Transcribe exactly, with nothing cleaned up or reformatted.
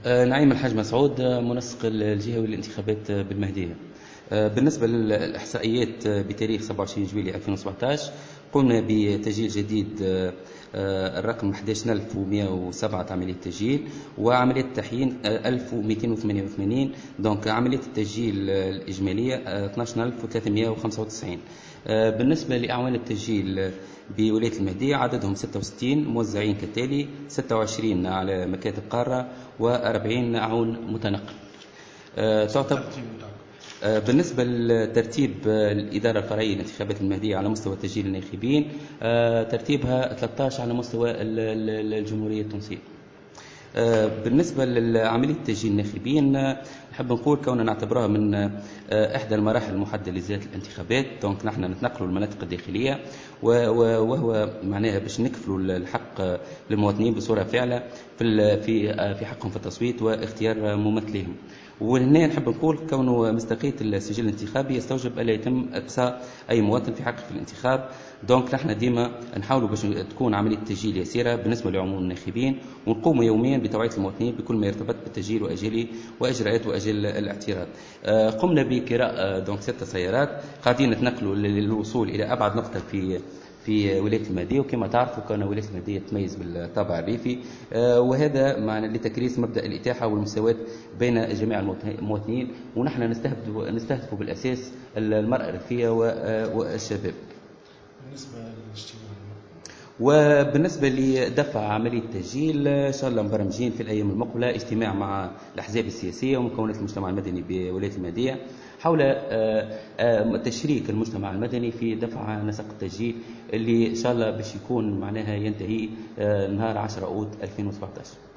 آه، نعيم الحاج مسعود، آه، منسق الجهوي للانتخابات بالمهدية. آه، بالنسبة للإحصائيات، آه، بتاريخ سبعة وعشرين جويلية ألفين وسبعة عشر قمنا بتسجيل جديد، آه، آه، الرقم أحد عشر ألف ومئة وسبعة عملية تسجيل، وعملية التحيين آه، ألف ومئتين وثمانية وثمانين. دونك عملية التسجيل آه، الإجمالية آه، اثني عشر ألف وثلاثمئة وخمسة وتسعين. آه، بالنسبة لأعوان التسجيل آه، بولاية المهدية عددهم ستة وستين، موزعين كالتالي: ستة وعشرين على مكاتب قارة و40 عون متنقل. آه، تعتبر آه، بالنسبة لترتيب آه، الإدارة الفرعية للانتخابات المهدية على مستوى تسجيل الناخبين، آه، ترتيبها ثلاثة عشر على مستوى ال- ال- الجمهورية التونسية. آه، بالنسبة لعملية تسجيل الناخبين، آه، نحب نقول كوننا نعتبرها من آه، إحدى المراحل المحددة لزيادة الانتخابات. دونك نحن نتنقلوا المناطق الداخلية، و- و- وهو معناها باش نكفلوا الحق آه، للمواطنين بصورة فعلة في ال- في آه، في حقهم في التصويت واختيار ممثليهم. وهنا نحب نقول كونه مصداقية السجل الانتخابي يستوجب ألا يتم إقصاء أي مواطن في حقه في الانتخاب. دونك نحن ديما نحاولوا باش تكون عملية التسجيل يسيرة بالنسبة لعموم الناخبين، ونقوم يوميا بتوعية المواطنين بكل ما يرتبط بالتسجيل وأجله وإجراءات وأجل الاعتراض. آه، قمنا بكراء آه، دونك ستة سيارات قاعدين نتنقلوا للوصول إلى أبعد نقطة في في ولاية المهدية. وكما تعرفوا كان ولاية المهدية تميز بالطابع الريفي، آه، وهذا معنى لتكريس مبدأ الإتاحة والمساواة بين جميع المواطنين. ونحن نستهدف نستهدف بالأساس المرأة الريفية والشباب. بالنسبة للاجتماع، وبالنسبة لدفع عملية التسجيل، إن شاء الله مبرمجين في الأيام المقبلة اجتماع مع الأحزاب السياسية ومكونات المجتمع المدني بولاية المهدية حول آه، آه، تشريك المجتمع المدني في دفع نسق التسجيل، اللي إن شاء الله باش يكون معناها ينتهي آه، نهار عشرة أوت ألفين وسبعة عشر.